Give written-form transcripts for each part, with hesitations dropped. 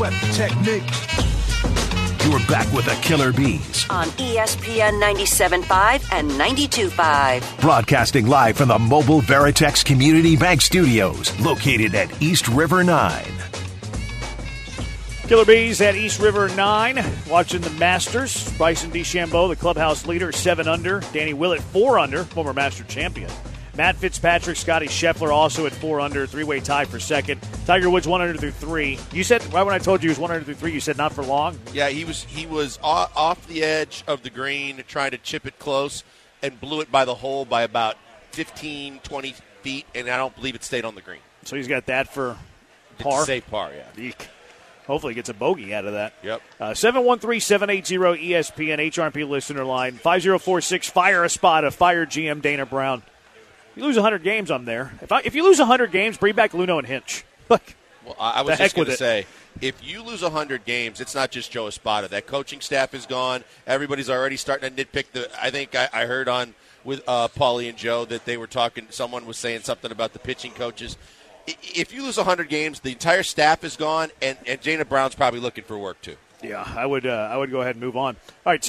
sweat the technique. You're back with the Killer Bees on ESPN 97.5 and 92.5. Broadcasting live from the Mobile Veritex Community Bank Studios, located at East River 9. Killer Bees at East River 9, watching the Masters. Bryson DeChambeau, the clubhouse leader, 7 under. Danny Willett, 4 under, former Master champion. Matt Fitzpatrick, Scotty Scheffler also at 4 under, three-way tie for second. Tiger Woods 1 under through 3. You said, right when I told you he was 1 under through 3, you said not for long? Yeah, he was off the edge of the green, trying to chip it close, and blew it by the hole by about 15, 20 feet, and I don't believe it stayed on the green. So he's got that for par? Safe par, yeah. Eek. Hopefully he gets a bogey out of that. Yep. 713-780-ESPN, HRP listener line. 5046, fire a spot of Fire GM Dana Brown. If you lose 100 games, I'm there. If you lose 100 games, bring back Luno and Hinch. Look, well, I was just going to say, if you lose 100 games, it's not just Joe Espada. That coaching staff is gone. Everybody's already starting to nitpick. I think I heard on with Paulie and Joe that they were talking. Someone was saying something about the pitching coaches. If you lose 100 games, the entire staff is gone, and Dana Brown's probably looking for work too. Yeah, I would go ahead and move on. All right,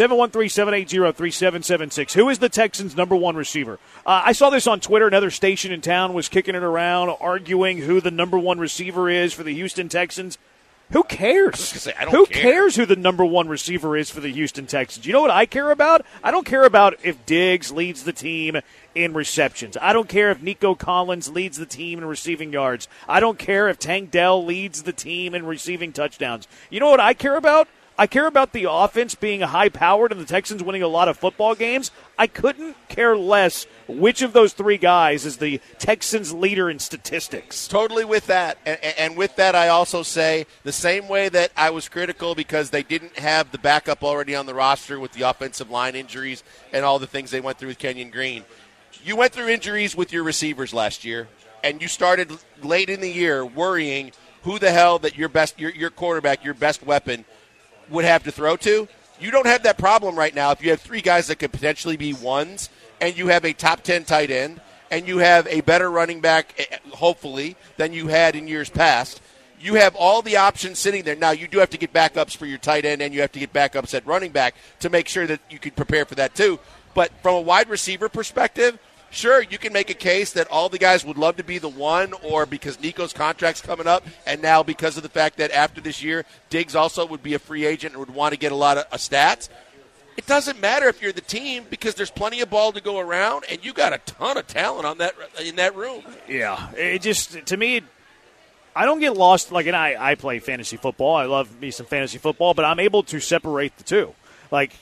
713-780-3776. Who is the Texans' number one receiver? I saw this on Twitter. Another station in town was kicking it around, arguing who the number one receiver is for the Houston Texans. Who cares? Who cares who the number one receiver is for the Houston Texans? You know what I care about? I don't care about if Diggs leads the team in receptions. I don't care if Nico Collins leads the team in receiving yards. I don't care if Tank Dell leads the team in receiving touchdowns. You know what I care about? I care about the offense being high-powered and the Texans winning a lot of football games. I couldn't care less which of those three guys is the Texans' leader in statistics. Totally with that. And with that, I also say the same way that I was critical because they didn't have the backup already on the roster with the offensive line injuries and all the things they went through with Kenyon Green. You went through injuries with your receivers last year, and you started late in the year worrying who the hell that your quarterback, your best weapon, would have to throw to. You don't have that problem right now if you have three guys that could potentially be ones, and you have a top 10 tight end, and you have a better running back, hopefully, than you had in years past. You have all the options sitting there. Now, you do have to get backups for your tight end, and you have to get backups at running back to make sure that you can prepare for that too. But from a wide receiver perspective, sure, you can make a case that all the guys would love to be the one, or because Nico's contract's coming up, and now because of the fact that after this year, Diggs also would be a free agent and would want to get a lot of stats. It doesn't matter if you're the team because there's plenty of ball to go around, and you got a ton of talent in that room. Yeah, it just, to me, I don't get lost. Like, and I play fantasy football. I love me some fantasy football, but I'm able to separate the two. Like,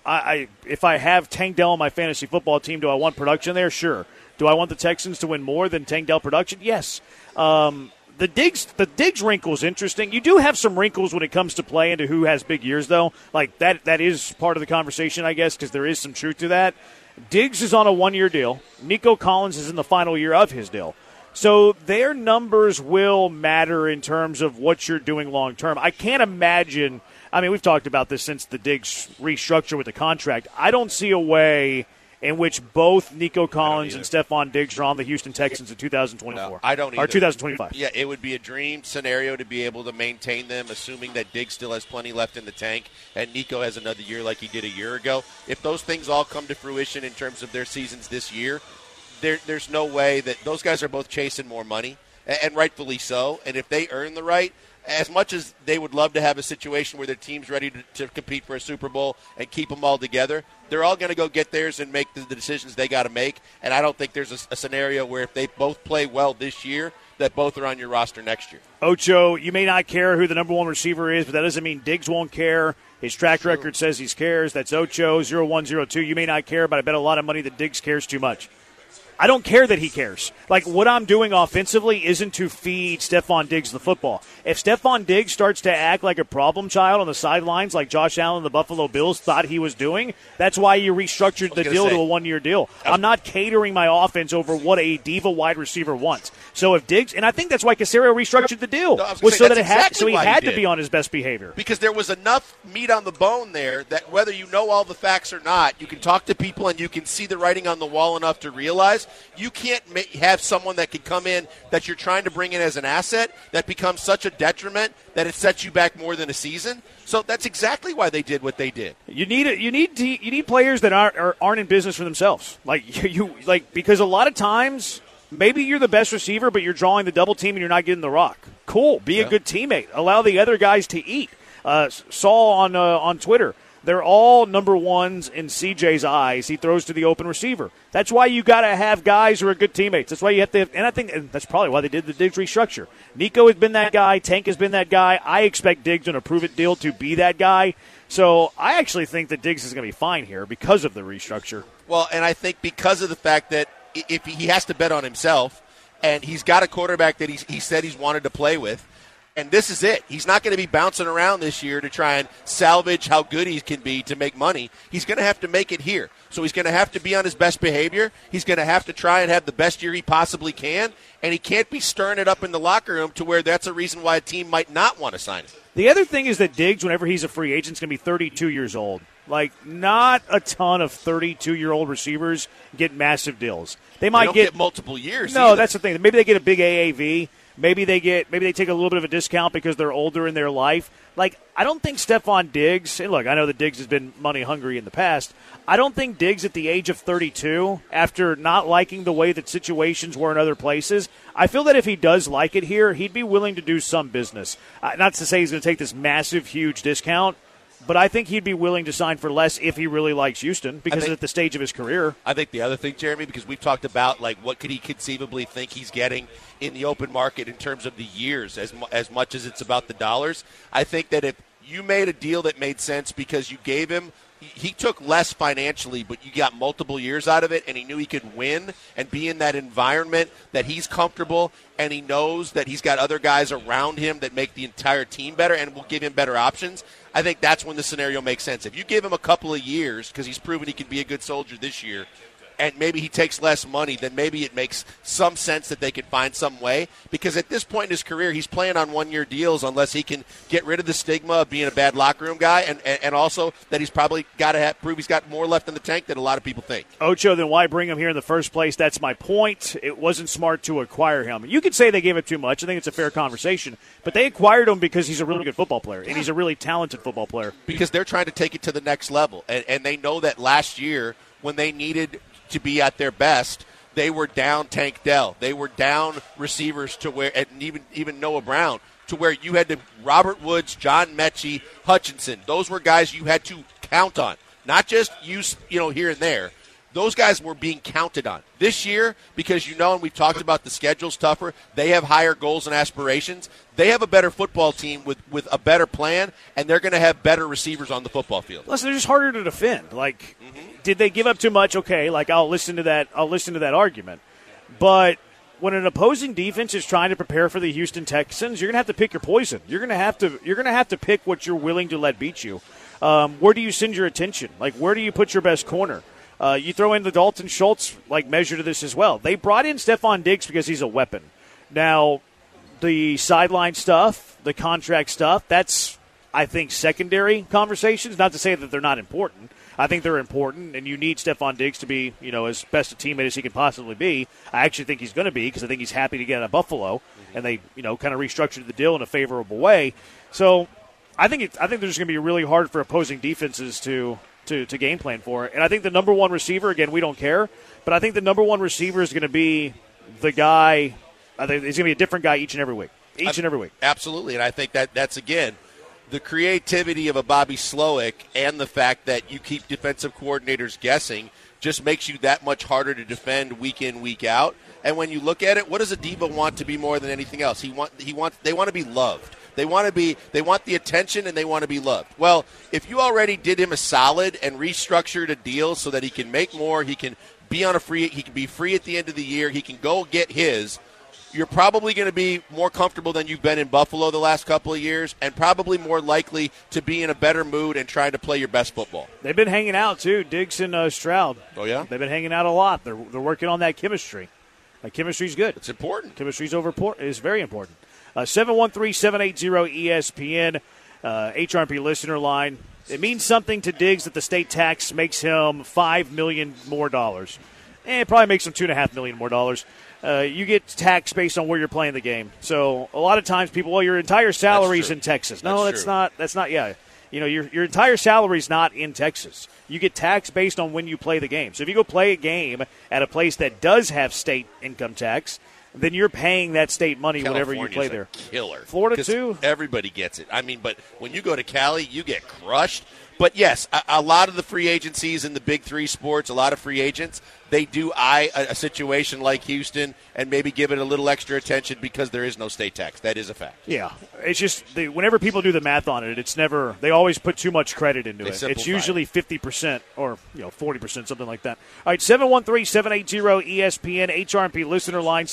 if I have Tank Dell on my fantasy football team, do I want production there? Sure. Do I want the Texans to win more than Tank Dell production? Yes. The Diggs wrinkle is interesting. You do have some wrinkles when it comes to play into who has big years, though. Like, that is part of the conversation, I guess, because there is some truth to that. Diggs is on a one-year deal. Nico Collins is in the final year of his deal. So their numbers will matter in terms of what you're doing long-term. I can't imagine – I mean, we've talked about this since the Diggs restructure with the contract. I don't see a way in which both Nico Collins and Stephon Diggs are on the Houston Texans in 2024. No, I don't either. Or 2025. Yeah, it would be a dream scenario to be able to maintain them, assuming that Diggs still has plenty left in the tank and Nico has another year like he did a year ago. If those things all come to fruition in terms of their seasons this year, there's no way that those guys are both chasing more money, and rightfully so. And if they earn the right, as much as they would love to have a situation where their team's ready to compete for a Super Bowl and keep them all together, they're all going to go get theirs and make the decisions they got to make. And I don't think there's a scenario where if they both play well this year, that both are on your roster next year. Ocho, you may not care who the number one receiver is, but that doesn't mean Diggs won't care. His track record says he cares. That's Ocho, 0102. You may not care, but I bet a lot of money that Diggs cares too much. I don't care that he cares. Like, what I'm doing offensively isn't to feed Stephon Diggs the football. If Stephon Diggs starts to act like a problem child on the sidelines like Josh Allen and the Buffalo Bills thought he was doing, that's why you restructured the deal to a one-year deal. I'm not catering my offense over what a diva wide receiver wants. So if Diggs, and I think that's why Caserio restructured the deal, was so that he had to be on his best behavior. Because there was enough meat on the bone there that whether you know all the facts or not, you can talk to people and you can see the writing on the wall enough to realize You can't have someone that can come in that you're trying to bring in as an asset that becomes such a detriment that it sets you back more than a season. So that's exactly why they did what they did. You need players that aren't in business for themselves. Because a lot of times maybe you're the best receiver, but you're drawing the double team and you're not getting the rock. Cool. Be a good teammate. Allow the other guys to eat. Saw on Twitter, they're all number ones in CJ's eyes. He throws to the open receiver. That's why you got to have guys who are good teammates. That's why you have to and I think that's probably why they did the Diggs restructure. Nico has been that guy. Tank has been that guy. I expect Diggs on a prove-it deal to be that guy. So I actually think that Diggs is going to be fine here because of the restructure. Well, and I think because of the fact that if he has to bet on himself, and he's got a quarterback that he said he's wanted to play with, and this is it. He's not going to be bouncing around this year to try and salvage how good he can be to make money. He's going to have to make it here. So he's going to have to be on his best behavior. He's going to have to try and have the best year he possibly can, and he can't be stirring it up in the locker room to where that's a reason why a team might not want to sign him. The other thing is that Diggs, whenever he's a free agent, is going to be 32 years old. Like, not a ton of 32-year-old receivers get massive deals. They might get multiple years. No, that's the thing. Maybe they get a big AAV. Maybe they take a little bit of a discount because they're older in their life. Like, I don't think Stephon Diggs, and look, I know that Diggs has been money hungry in the past. I don't think Diggs at the age of 32, after not liking the way that situations were in other places, I feel that if he does like it here, he'd be willing to do some business. Not to say he's going to take this massive, huge discount, but I think he'd be willing to sign for less if he really likes Houston because at the stage of his career. I think the other thing, Jeremy, because we've talked about like what could he conceivably think he's getting in the open market in terms of the years as much as it's about the dollars. I think that if you made a deal that made sense because you gave him – he took less financially, but you got multiple years out of it, and he knew he could win and be in that environment that he's comfortable, and he knows that he's got other guys around him that make the entire team better and will give him better options. I think that's when the scenario makes sense. If you give him a couple of years, because he's proven he can be a good soldier this year, and maybe he takes less money, then maybe it makes some sense that they can find some way. Because at this point in his career, he's playing on one-year deals unless he can get rid of the stigma of being a bad locker room guy, and also that he's probably got to prove he's got more left in the tank than a lot of people think. Ocho, then why bring him here in the first place? That's my point. It wasn't smart to acquire him. You could say they gave it too much. I think it's a fair conversation. But they acquired him because he's a really good football player, and he's a really talented football player. Because they're trying to take it to the next level. And they know that last year when they needed to be at their best, they were down Tank Dell. They were down receivers to where, and even Noah Brown, to where you had to Robert Woods, John Mechie, Hutchinson. Those were guys you had to count on, not just use here and there. Those guys were being counted on. This year, because and we've talked about the schedule's tougher, they have higher goals and aspirations. They have a better football team with a better plan, and they're going to have better receivers on the football field. Listen, they're just harder to defend. Did they give up too much? Okay, I'll listen to that argument. But when an opposing defense is trying to prepare for the Houston Texans, you're going to have to pick your poison. You're going to have to pick what you're willing to let beat you. Where do you send your attention? Where do you put your best corner? You throw in the Dalton Schultz measure to this as well. They brought in Stephon Diggs because he's a weapon. Now, the sideline stuff, the contract stuff, that's, I think, secondary conversations. Not to say that they're not important. I think they're important, and you need Stephon Diggs to be, as best a teammate as he can possibly be. I actually think he's going to be because I think he's happy to get out of Buffalo, and they, kind of restructured the deal in a favorable way. So I think there's going to be really hard for opposing defenses to game plan for it. And I think the number one receiver, again, we don't care, but I think the number one receiver is going to be the guy. I think he's going to be a different guy each and every week. Absolutely, and I think that's, again, the creativity of a Bobby Slowick and the fact that you keep defensive coordinators guessing just makes you that much harder to defend week in, week out. And when you look at it, what does a diva want to be more than anything else? They want to be loved. They want the attention, and they want to be loved. Well, if you already did him a solid and restructured a deal so that he can make more, he can be he can be free at the end of the year, he can go get his, you're probably going to be more comfortable than you've been in Buffalo the last couple of years, and probably more likely to be in a better mood and trying to play your best football. They've been hanging out too, Diggs and Stroud. Oh yeah, they've been hanging out a lot. They're working on that chemistry. Chemistry's good. It's important. Chemistry's is very important. 713-780-ESPN, HRP listener line. It means something to Diggs that the state tax makes him $5 million more. It probably makes them $2.5 million more dollars. You get taxed based on where you're playing the game. So a lot of times people, well, your entire salary's in Texas. No, that's not. Yeah, your entire salary's not in Texas. You get taxed based on when you play the game. So if you go play a game at a place that does have state income tax, then you're paying that state money whenever you play there. Killer. Florida too. Everybody gets it. I mean, but when you go to Cali, you get crushed. But yes, a lot of the free agencies in the big three sports, a lot of free agents, they do eye a situation like Houston and maybe give it a little extra attention because there is no state tax. That is a fact. Yeah, it's just whenever people do the math on it, it's never. They always put too much credit into it. It's usually 50% or 40%, something like that. All right, 713-780-ESPN HRP listener line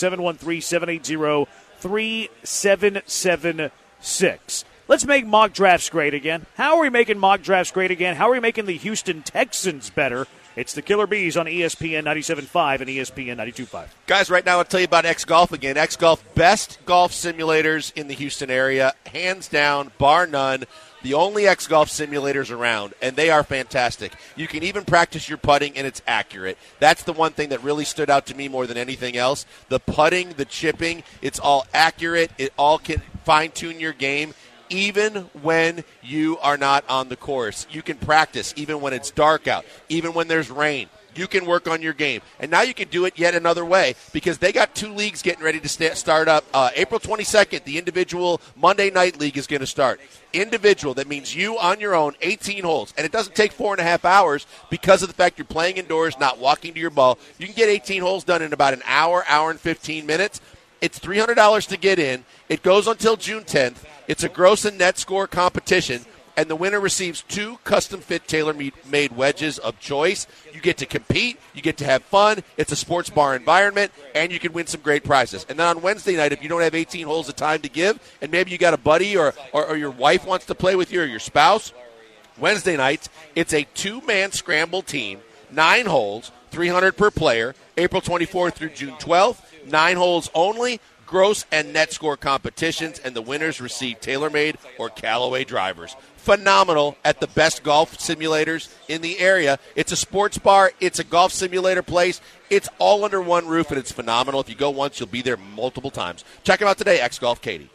713-780-3776. Let's make mock drafts great again. How are we making mock drafts great again? How are we making the Houston Texans better? It's the Killer Bees on ESPN 97.5 and ESPN 92.5. Guys, right now I'll tell you about X Golf again. X Golf, best golf simulators in the Houston area. Hands down, bar none. The only X Golf simulators around, and they are fantastic. You can even practice your putting, and it's accurate. That's the one thing that really stood out to me more than anything else. The putting, the chipping, it's all accurate. It all can fine-tune your game. Even when you are not on the course, you can practice even when it's dark out, even when there's rain. You can work on your game. And now you can do it yet another way because they got 2 leagues getting ready to start up. April 22nd, the individual Monday Night League is going to start. Individual, that means you on your own, 18 holes. And it doesn't take 4.5 hours because of the fact you're playing indoors, not walking to your ball. You can get 18 holes done in about an hour and 15 minutes. It's $300 to get in. It goes until June 10th. It's a gross and net score competition, and the winner receives 2 custom-fit tailor-made wedges of choice. You get to compete. You get to have fun. It's a sports bar environment, and you can win some great prizes. And then on Wednesday night, if you don't have 18 holes of time to give, and maybe you got a buddy or your wife wants to play with you or your spouse, Wednesday nights, it's a 2-man scramble team, 9 holes, $300 per player, April 24th through June 12th, 9 holes only, gross and net score competitions, and the winners receive TaylorMade or Callaway drivers. Phenomenal at the best golf simulators in the area. It's a sports bar. It's a golf simulator place. It's all under one roof, and it's phenomenal. If you go once, you'll be there multiple times. Check them out today, X Golf Katie.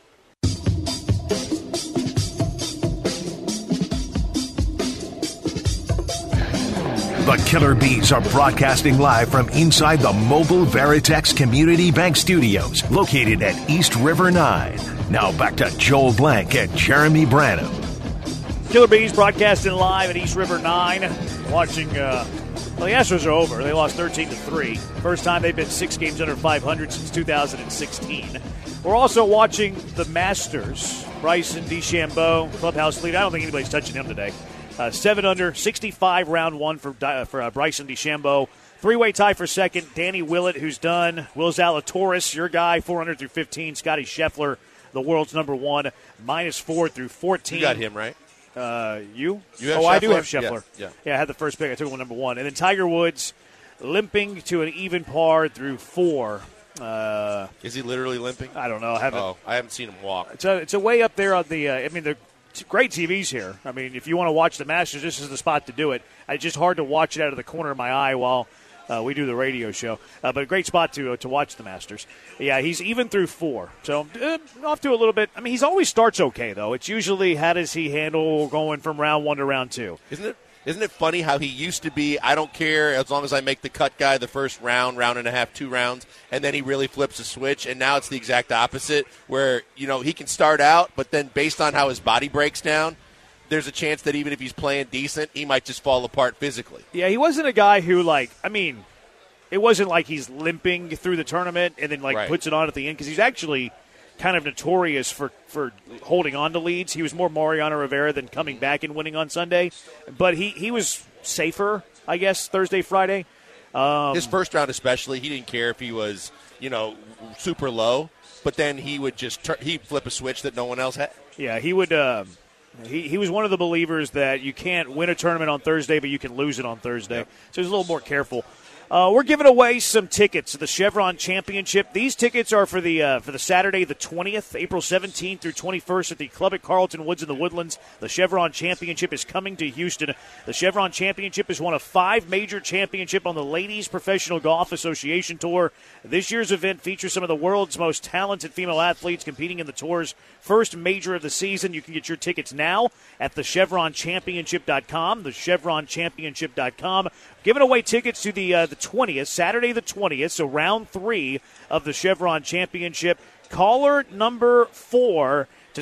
The Killer Bees are broadcasting live from inside the Mobile Veritex Community Bank Studios, located at East River 9. Now back to Joel Blank and Jeremy Branham. Killer Bees broadcasting live at East River 9. Watching, the Astros are over. They lost 13-3. First time they've been 6 games under 500 since 2016. We're also watching the Masters. Bryson DeChambeau, clubhouse lead. I don't think anybody's touching him today. 7 under, 65 round 1 for Bryson DeChambeau. 3-way tie for second. Danny Willett, who's done. Will Zalatoris, your guy, 400 through 15. Scotty Scheffler, the world's number 1, -4 through 14. You got him, right? You have Scheffler? I do have Scheffler. Yeah. I had the first pick. I took him number 1. And then Tiger Woods limping to an even par through 4. Is he literally limping? I don't know. I haven't seen him walk. It's a way up there on the. They're great TVs here. I mean, if you want to watch the Masters, this is the spot to do it. It's just hard to watch it out of the corner of my eye while we do the radio show. But a great spot to watch the Masters. Yeah, he's even through 4. So off to a little bit. I mean, he's always starts okay, though. It's usually how does he handle going from round 1 to round 2. Isn't it funny how he used to be, I don't care as long as I make the cut guy the first round and a half, 2 rounds, and then he really flips a switch, and now it's the exact opposite where, he can start out, but then based on how his body breaks down, there's a chance that even if he's playing decent, he might just fall apart physically. Yeah, he wasn't a guy who, it wasn't like he's limping through the tournament and then, puts it on at the end, because he's actually kind of notorious for holding on to leads. He was more Mariano Rivera than coming back and winning on Sunday. But he was safer, I guess, Thursday, Friday. His first round especially, he didn't care if he was, super low. But then he would just he'd flip a switch that no one else had. Yeah, he would. He was one of the believers that you can't win a tournament on Thursday, but you can lose it on Thursday. Yep. So he was a little more careful. We're giving away some tickets to the Chevron Championship. These tickets are for the Saturday, the 20th, April 17th through 21st at the Club at Carlton Woods in the Woodlands. The Chevron Championship is coming to Houston. The Chevron Championship is one of 5 major championships on the Ladies Professional Golf Association Tour. This year's event features some of the world's most talented female athletes competing in the tour's first major of the season. You can get your tickets now at thechevronchampionship.com, thechevronchampionship.com. Giving away tickets to the 20th, Saturday the 20th, so round 3 of the Chevron Championship. Caller number 4 to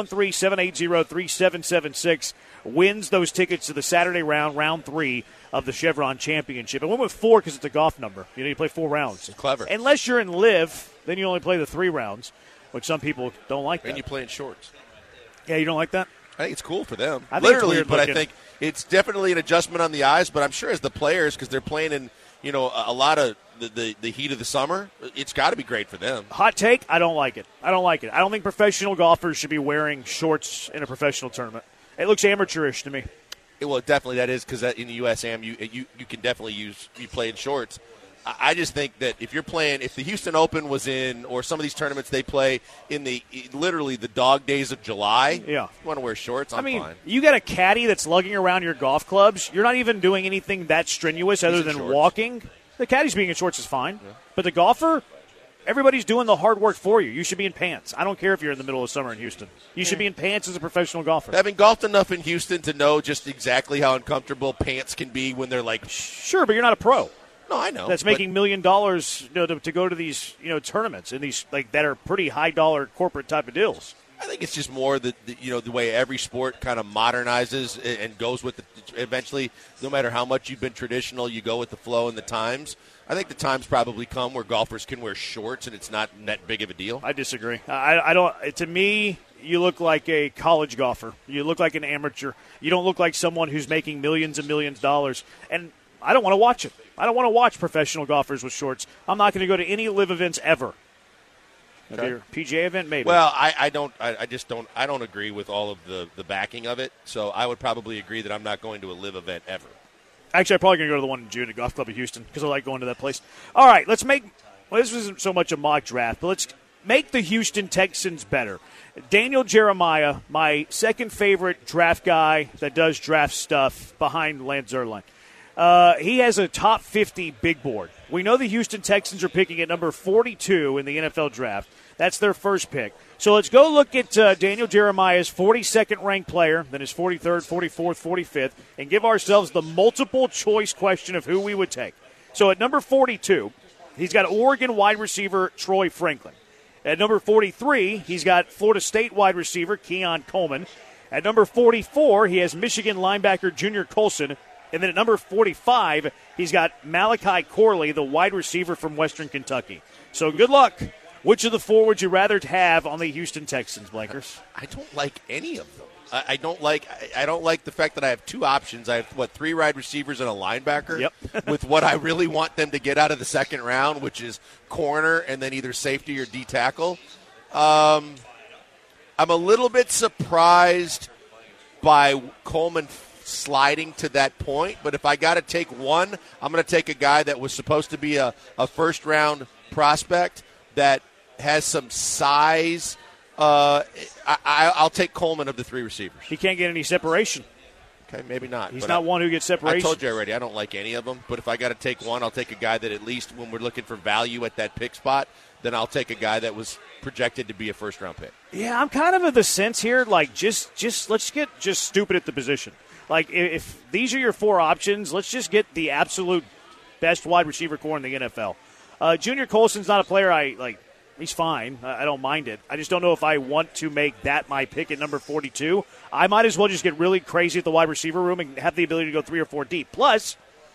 713-780-3776 wins those tickets to the Saturday round 3 of the Chevron Championship. I went with 4 because it's a golf number. You play 4 rounds. Clever. Unless you're in live, then you only play the 3 rounds, which some people don't like that. And you play in shorts. Yeah, you don't like that? I think it's cool for them. I think Literally, it's but looking. I think it's definitely an adjustment on the eyes. But I'm sure as the players, because they're playing in a lot of the heat of the summer, it's got to be great for them. Hot take, I don't like it. I don't think professional golfers should be wearing shorts in a professional tournament. It looks amateurish to me. Well, definitely that is, because in the USAM, you can definitely you play in shorts. I just think that if the Houston Open was in, or some of these tournaments they play in literally the dog days of July, yeah. If you want to wear shorts, I'm fine. You got a caddy that's lugging around your golf clubs. You're not even doing anything that strenuous other than shorts. walking. The caddy's being in shorts is fine. Yeah. But the golfer, everybody's doing the hard work for you. You should be in pants. I don't care if you're in the middle of summer in Houston. You should be in pants as a professional golfer. Having golfed enough in Houston to know just exactly how uncomfortable pants can be when they're like... Sure, but you're not a pro. No, I know. That's making $1 million to go to these tournaments and these that are pretty high dollar corporate type of deals. I think it's just more the way every sport kind of modernizes and goes with eventually. No matter how much you've been traditional, you go with the flow and the times. I think the times probably come where golfers can wear shorts and it's not that big of a deal. I disagree. I don't. To me, you look like a college golfer. You look like an amateur. You don't look like someone who's making millions and millions of dollars. And I don't want to watch it. I don't want to watch professional golfers with shorts. I'm not going to go to any live events ever. Okay. PGA event, maybe. Well, I don't agree with all of the backing of it. So I would probably agree that I'm not going to a live event ever. Actually, I'm probably going to go to the one in June at Golf Club of Houston because I like going to that place. All right, let's make this isn't so much a mock draft, but let's make the Houston Texans better. Daniel Jeremiah, my second favorite draft guy that does draft stuff behind Lance Zierlein. He has a top 50 big board. We know the Houston Texans are picking at number 42 in the NFL draft. That's their first pick. So let's go look at Daniel Jeremiah's 42nd ranked player, then his 43rd, 44th, 45th, and give ourselves the multiple choice question of who we would take. So at number 42, he's got Oregon wide receiver Troy Franklin. At number 43, he's got Florida State wide receiver Keon Coleman. At number 44, he has Michigan linebacker Junior Colson. And then at number 45, he's got Malachi Corley, the wide receiver from Western Kentucky. So good luck. Which of the 4 would you rather have on the Houston Texans, Blankers? I don't like any of them. I don't like the fact that I have 2 options. I have 3 wide receivers and a linebacker. Yep. With what I really want them to get out of the second round, which is corner and then either safety or D tackle. I'm a little bit surprised by Coleman sliding to that point, but if I got to take one, I'm going to take a guy that was supposed to be a first-round prospect that has some size. I'll take Coleman of the 3 receivers. He can't get any separation. Okay, maybe not. He's not one who gets separation. I told you already, I don't like any of them, but if I got to take one, I'll take a guy that at least when we're looking for value at that pick spot, then I'll take a guy that was projected to be a first-round pick. Yeah, I'm kind of the sense here, like just let's get just stupid at the position. Like, if these are your 4 options, let's just get the absolute best wide receiver core in the NFL. Junior Colson's not a player he's fine. I don't mind it. I just don't know if I want to make that my pick at number 42. I might as well just get really crazy at the wide receiver room and have the ability to go 3 or 4 deep. Plus,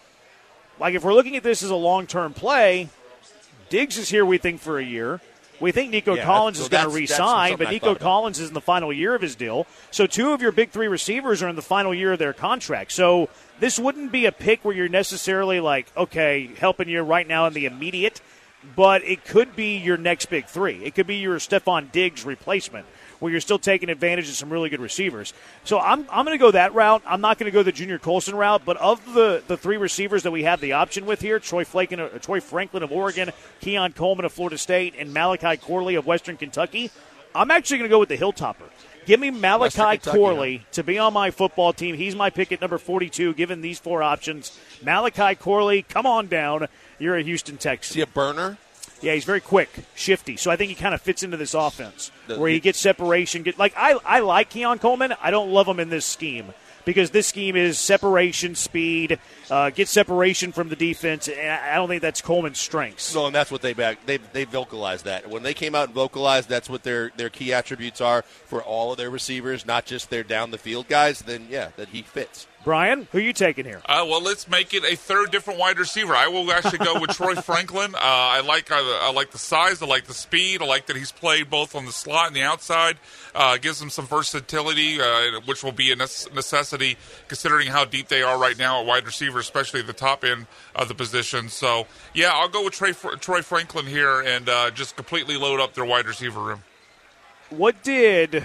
if we're looking at this as a long-term play, Diggs is here, we think, for a year. We think Nico Collins is going to re-sign, but Nico Collins is in the final year of his deal. So 2 of your big 3 receivers are in the final year of their contract. So this wouldn't be a pick where you're necessarily helping you right now in the immediate, but it could be your next big 3. It could be your Stephon Diggs replacement, where you're still taking advantage of some really good receivers. So I'm going to go that route. I'm not going to go the Junior Colson route, but of the three receivers that we have the option with here, Troy Franklin of Oregon, Keon Coleman of Florida State, and Malachi Corley of Western Kentucky, I'm actually going to go with the Hilltopper. Give me Malachi Corley to be on my football team. He's my pick at number 42, given these four options. Malachi Corley, come on down. You're a Houston Texan. Is he a burner? Yeah, he's very quick, shifty. So I think he kind of fits into this offense where he gets separation. I like Keon Coleman. I don't love him in this scheme because this scheme is separation, speed, get separation from the defense, and I don't think that's Coleman's strengths. No, and that's what they vocalized that. When they came out and vocalized that's what their key attributes are for all of their receivers, not just their down-the-field guys, then, yeah, that he fits. Brian, who are you taking here? Well, let's make it a third different wide receiver. I will actually go with Troy Franklin. I like the size. I like the speed. I like that he's played both on the slot and the outside. Gives him some versatility, which will be a necessity considering how deep they are right now at wide receiver, especially at the top end of the position. So, yeah, I'll go with Troy Franklin here and just completely load up their wide receiver room. What did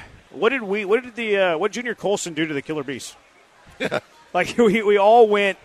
Junior Colson do to the Killer Bees? Like we all went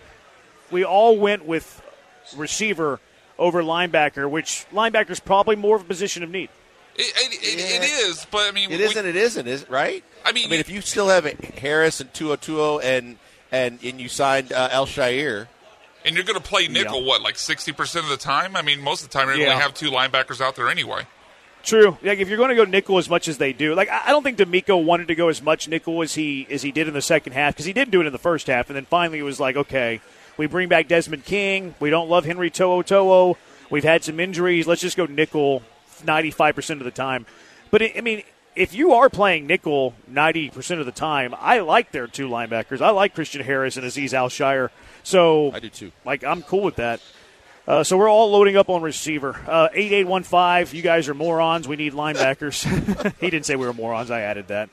with receiver over linebacker, which linebacker's probably more of a position of need. It is, but I mean it isn't, is it right? I mean if you still have Harris and Tuo and you signed El Shair, and you're going to play nickel, like 60% of the time? I mean, most of the time you're going to have two linebackers out there anyway. True. Like if you're going to go nickel as much as they do, like I don't think D'Amico wanted to go as much nickel as he did in the second half because he didn't do it in the first half, and then finally it was like, okay, we bring back Desmond King, we don't love Henry To'o, we've had some injuries, let's just go nickel 95% of the time. But if you are playing nickel 90% of the time, I like their two linebackers. I like Christian Harris and Azeez Al-Shire. So I do too. Like I'm cool with that. So we're all loading up on receiver. 8815, you guys are morons. We need linebackers. He didn't say we were morons. I added that.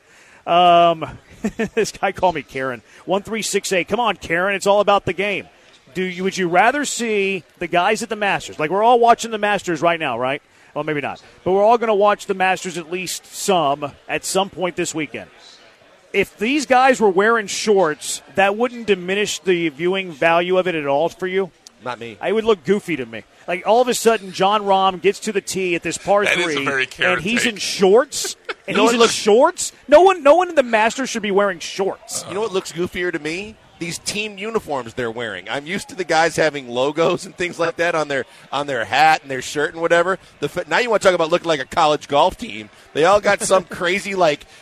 This guy called me Karen. 1368. Come on, Karen. It's all about the game. Would you rather see the guys at the Masters? Like we're all watching the Masters right now, right? Well, maybe not. But we're all going to watch the Masters at least at some point this weekend. If these guys were wearing shorts, that wouldn't diminish the viewing value of it at all for you? Not me. It would look goofy to me. Like all of a sudden, John Rahm gets to the tee at this par that 3, is a very Karen and he's take. in shorts. And he's in shorts. No one in the Masters should be wearing shorts. You know what looks goofier to me? These team uniforms they're wearing. I'm used to the guys having logos and things like that on their hat and their shirt and whatever. Now you want to talk about looking like a college golf team. They all got some crazy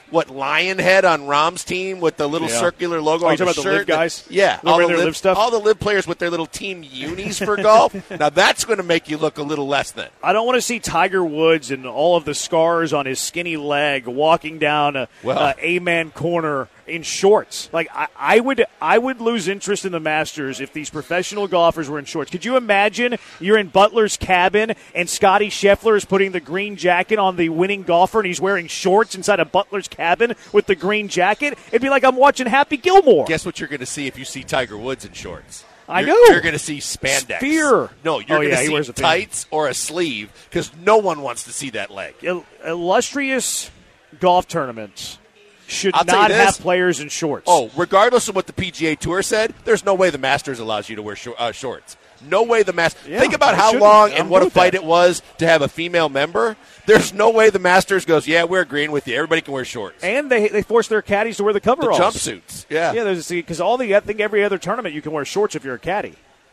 lion head on Rahm's team with the little circular logo on the shirt. Talking about the LIV guys? Yeah, all the LIV stuff. All the LIV players with their little team unis for golf. Now that's going to make you look a little less than. I don't want to see Tiger Woods and all of the scars on his skinny leg walking down a A-man corner in shorts. Like I would lose interest in the Masters if these professional golfers were in shorts. Could you imagine you're in Butler's cabin and Scotty Scheffler is putting the green jacket on the winning golfer and he's wearing shorts inside of Butler's cabin with the green jacket? It'd be like I'm watching Happy Gilmore. Guess what you're going to see if you see Tiger Woods in shorts? I know. You're going to see spandex. Fear. No, you're going to see tights or a sleeve because no one wants to see that leg. Illustrious golf tournaments should not have players in shorts. Oh, regardless of what the PGA Tour said, there's no way the Masters allows you to wear shorts. No way the Masters. Yeah, think about how long and what a fight it was to have a female member. There's no way the Masters goes, yeah, we're agreeing with you. Everybody can wear shorts. And they force their caddies to wear the coveralls. The jumpsuits. Yeah. Yeah, because I think every other tournament you can wear shorts if you're a caddy.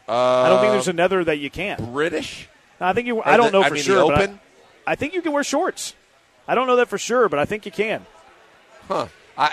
I don't think there's another that you can't. British? I think you. I don't know for sure. The Open? But I think you can wear shorts. I don't know that for sure, but I think you can. Huh.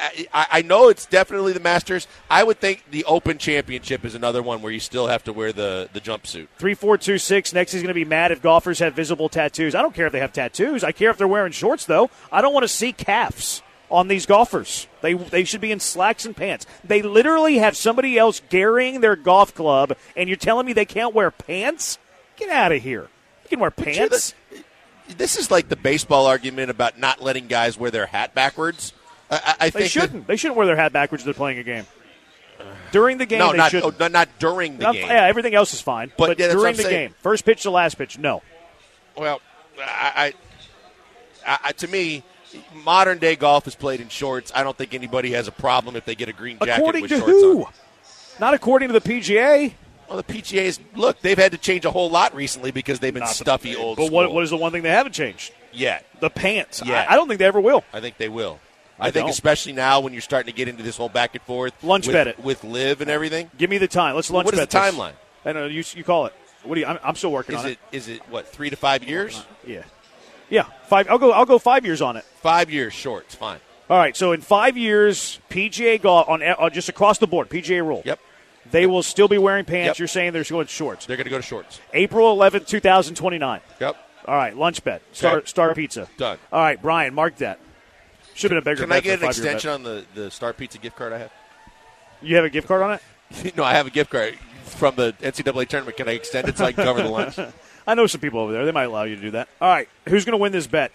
I know it's definitely the Masters. I would think the Open Championship is another one where you still have to wear the jumpsuit. 3426. Next is going to be mad if golfers have visible tattoos. I don't care if they have tattoos. I care if they're wearing shorts, though. I don't want to see calves on these golfers. They should be in slacks and pants. They literally have somebody else carrying their golf club, and you're telling me they can't wear pants? Get out of here. You can wear pants. This is like the baseball argument about not letting guys wear their hat backwards. I think they shouldn't. They shouldn't wear their hat backwards if they're playing a game. During the game, shouldn't. Not during the game. Yeah, everything else is fine. But during the game, first pitch to last pitch, no. Well, to me, modern day golf is played in shorts. I don't think anybody has a problem if they get a green jacket According with to shorts who? on. Not according to the PGA. Well, the PGA's look, they've had to change a whole lot recently because they've been stuffy old But school. what is the one thing they haven't changed? Yet. The pants. Yeah. I don't think they ever will. I think they will. I I think don't. especially now when you're starting to get into this whole back and forth. Lunch bet it. With Live and everything. Give me the time. Let's lunch What is bet the this. timeline? I don't know. You call it. What do you? I'm still working on it. Is it what 3 to 5 years? Yeah. 5. I'll go 5 years on it. 5 years shorts, fine. All right. So in 5 years, PGA golf on just across the board, PGA rule. Yep. They will still be wearing pants. Yep. You're saying they're going shorts. They're going to go to shorts. April 11th, 2029. Yep. All right. Lunch bet. Okay. Star Pizza. Done. All right, Brian. Mark that. Should have been a bigger Can bet. I get for an a 5-year bet. extension on the Star Pizza gift card I have? You have a gift card on it? No, I have a gift card from the NCAA tournament. Can I extend it so I can cover the lunch? I know some people over there. They might allow you to do that. All right. Who's going to win this bet?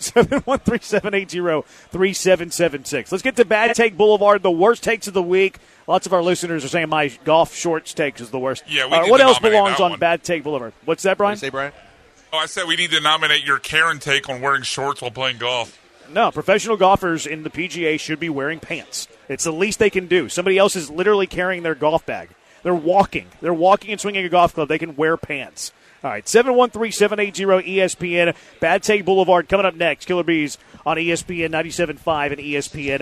713-780-3776. Let's get to Bad Take Boulevard, the worst takes of the week. Lots of our listeners are saying my golf shorts takes is the worst. Yeah, we All right, need what to else nominate belongs that on one. Bad Take Boulevard? What's that, What Brian? do you say, Brian? Oh, I said we need to nominate your Karen take on wearing shorts while playing golf. No, professional golfers in the PGA should be wearing pants. It's the least they can do. Somebody else is literally carrying their golf bag. They're walking. They're walking and swinging a golf club. They can wear pants. All right, 713-780-ESPN. Bad Take Boulevard coming up next. Killer Bees on ESPN 97.5 and ESPN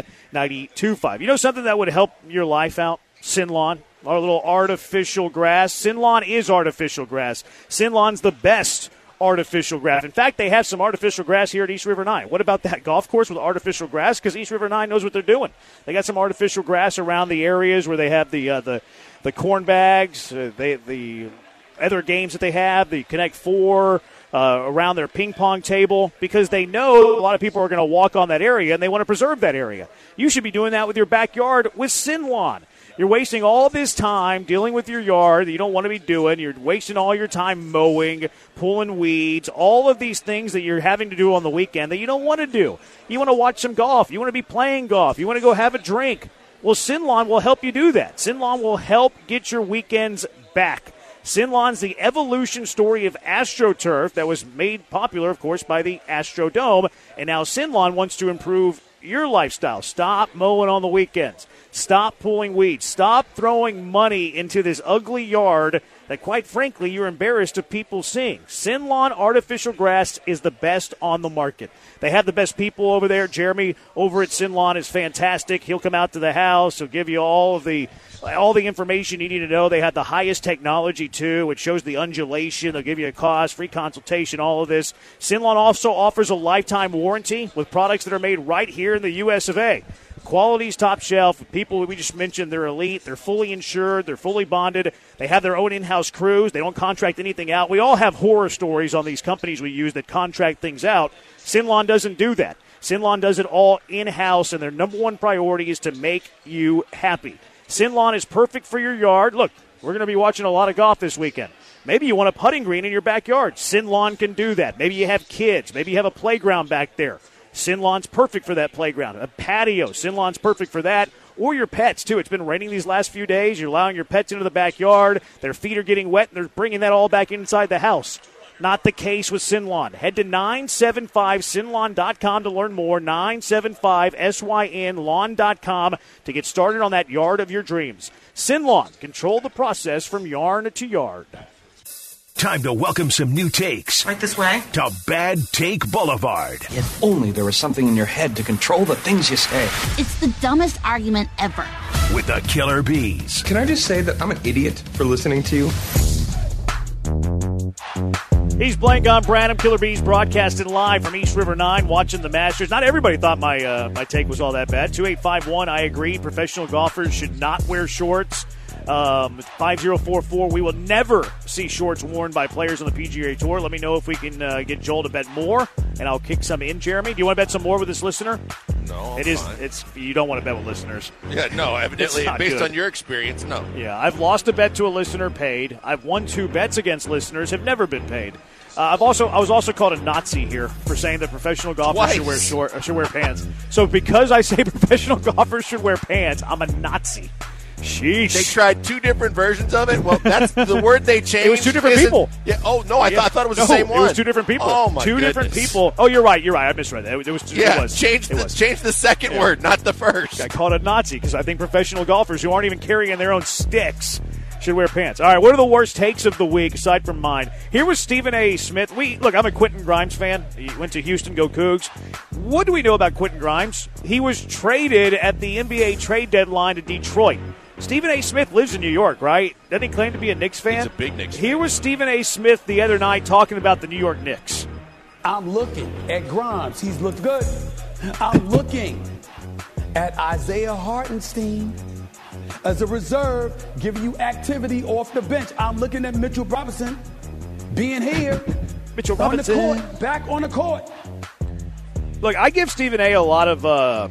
92.5. You know something that would help your life out? Sinlawn, our little artificial grass. Sinlawn is artificial grass. Sinlawn's the best artificial grass. In fact, they have some artificial grass here at East River 9. What about that golf course with artificial grass? Because East River 9 knows what they're doing. They got some artificial grass around the areas where they have the corn bags, the other games that they have, the Connect Four, around their ping pong table, because they know a lot of people are going to walk on that area and they want to preserve that area. You should be doing that with your backyard with Sinlawn. You're wasting all this time dealing with your yard that you don't want to be doing. You're wasting all your time mowing, pulling weeds, all of these things that you're having to do on the weekend that you don't want to do. You want to watch some golf. You want to be playing golf. You want to go have a drink. Well, Sinlawn will help you do that. Sinlawn will help get your weekends back. Sinlawn's the evolution story of AstroTurf that was made popular, of course, by the Astrodome. And now Sinlawn wants to improve your lifestyle. Stop mowing on the weekends. Stop pulling weeds. Stop throwing money into this ugly yard that, quite frankly, you're embarrassed of people seeing. Sinlawn Artificial Grass is the best on the market. They have the best people over there. Jeremy over at Sinlawn is fantastic. He'll come out to the house. He'll give you all the information you need to know. They have the highest technology, too. It shows the undulation. They'll give you a cost, free consultation, all of this. Sinlawn also offers a lifetime warranty with products that are made right here in the U.S. of A. Quality's top shelf. People we just mentioned, they're elite. They're fully insured. They're fully bonded. They have their own in-house crews. They don't contract anything out. We all have horror stories on these companies we use that contract things out. Sinlawn doesn't do that. Sinlawn does it all in-house, and their number one priority is to make you happy. Sinlawn is perfect for your yard. Look, we're going to be watching a lot of golf this weekend. Maybe you want a putting green in your backyard. Sinlawn can do that. Maybe you have kids. Maybe you have a playground back there. Sinlawn's perfect for that playground. A patio, Sinlawn's perfect for that. Or your pets, too. It's been raining these last few days. You're allowing your pets into the backyard. Their feet are getting wet, and they're bringing that all back inside the house. Not the case with Sinlawn. Head to 975sinlawn.com to learn more. 975synlawn.com to get started on that yard of your dreams. Sinlawn, control the process from yarn to yard. Time to welcome some new takes Right this way. to Bad Take Boulevard. If only there was something in your head to control the things you say. It's the dumbest argument ever. With the Killer Bees. Can I just say that I'm an idiot for listening to you? He's Blank on Branham, Killer Bees, broadcasting live from East River 9, watching the Masters. Not everybody thought my take was all that bad. 2851, I agree. Professional golfers should not wear shorts. 5044, we will never see shorts worn by players on the PGA Tour. Let me know if we can get Joel to bet more, and I'll kick some in, Jeremy. Do you want to bet some more with this listener? No, It's you don't want to bet with listeners. Yeah, no, evidently, It's based not good. on your experience, no. Yeah, I've lost a bet to a listener, paid. I've won 2 bets against listeners, have never been paid. I was also called a Nazi here for saying that professional golfers should wear pants. So because I say professional golfers should wear pants, I'm a Nazi. Sheesh. They tried 2 different versions of it. Well, that's the word they changed. It was 2 different people. Yeah. Oh, no, I thought it was the same one. It was 2 different people. Oh, my 2 goodness. different people. Oh, you're right. I misread that. It was 2. Yeah, It was. change the second word, not the first. I called it Nazi because I think professional golfers who aren't even carrying their own sticks should wear pants. All right, what are the worst takes of the week aside from mine? Here was Stephen A. Smith. I'm a Quentin Grimes fan. He went to Houston, go Cougs. What do we know about Quentin Grimes? He was traded at the NBA trade deadline to Detroit. Stephen A. Smith lives in New York, right? Doesn't he claim to be a Knicks fan? He's a big Knicks fan. Here was Stephen A. Smith the other night talking about the New York Knicks. I'm looking at Grimes. He's looked good. I'm looking at Isaiah Hartenstein as a reserve, giving you activity off the bench. I'm looking at Mitchell Robinson being here. Mitchell on Robinson. the court, back on the court. Look, I give Stephen A. a lot of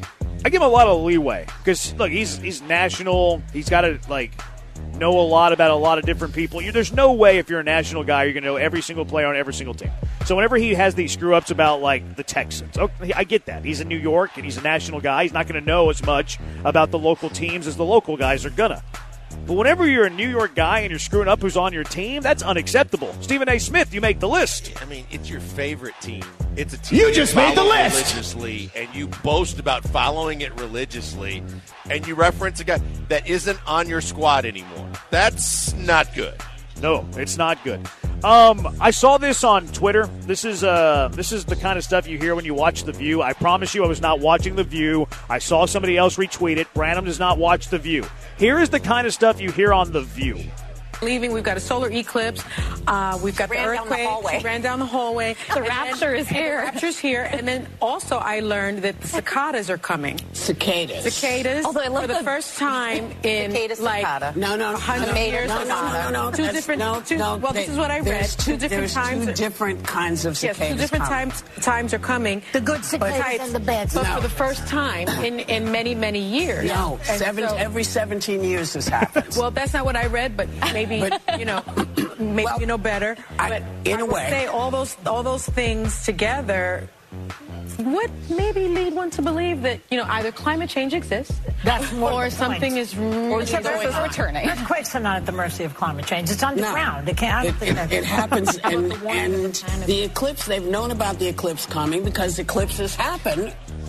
leeway because look, he's national. He's got to know a lot about a lot of different people. There's no way if you're a national guy you're going to know every single player on every single team. So whenever he has these screw ups about the Texans, okay, I get that. He's in New York and he's a national guy. He's not going to know as much about the local teams as the local guys are gonna. But whenever you're a New York guy and you're screwing up who's on your team, that's unacceptable. Stephen A. Smith, you make the list. I mean, it's your favorite team. It's a team you just made the list religiously, and you boast about following it religiously, and you reference a guy that isn't on your squad anymore. That's not good. No, it's not good. I saw this on Twitter. This is the kind of stuff you hear when you watch The View. I promise you I was not watching The View. I saw somebody else retweet it. Branham does not watch The View. Here is the kind of stuff you hear on The View. Leaving, we've got a solar eclipse. We've got the earthquake. Ran down the hallway. The rapture is here. The rapture's here. And then also I learned that the cicadas are coming. Cicadas. Although I love for the first time in cicada. No. 100 years. No. Two different. Well, this is what I read. Two different times. 2 different kinds of cicadas. Yes, 2 different times are coming. The good cicadas and the bad cicadas. But for the first time in many, many years. No, every 17 years this happens. Well, that's not what I read, but maybe you know better. But in a way, say all those things together would maybe lead one to believe that either climate change exists, or something is returning. Earthquakes are not at the mercy of climate change. It's underground. It can't. It happens, and the eclipse. They've known about the eclipse coming because eclipses happen.